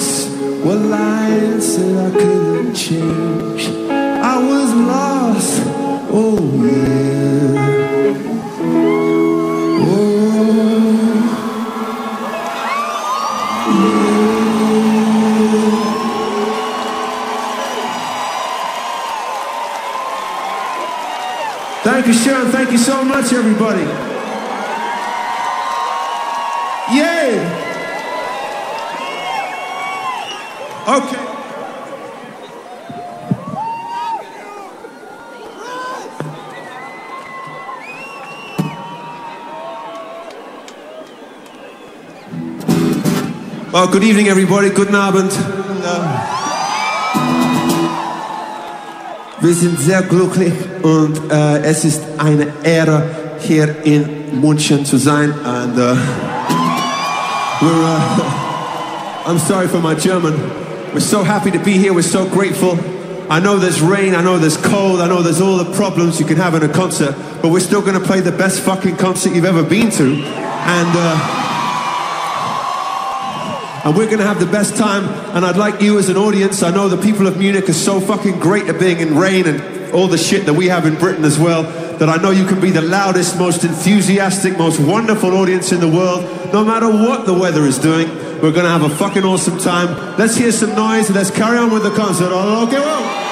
hearts were lines that I couldn't change. I was lost, oh yeah. Thank you, Sharon. Thank you so much, everybody. Yay! Okay. Well, good evening, everybody. Guten Abend. Wir sind sehr glücklich und es ist eine Ehre, hier in München zu sein. And I'm sorry for my German. We're so happy to be here. We're so grateful. I know there's rain. I know there's cold. I know there's all the problems you can have in a concert. But we're still going to play the best fucking concert you've ever been to. And we're going to have the best time, and I'd like you as an audience, I know the people of Munich are so fucking great at being in rain and all the shit that we have in Britain as well, that I know you can be the loudest, most enthusiastic, most wonderful audience in the world, no matter what the weather is doing. We're going to have a fucking awesome time. Let's hear some noise and let's carry on with the concert. Okay, well.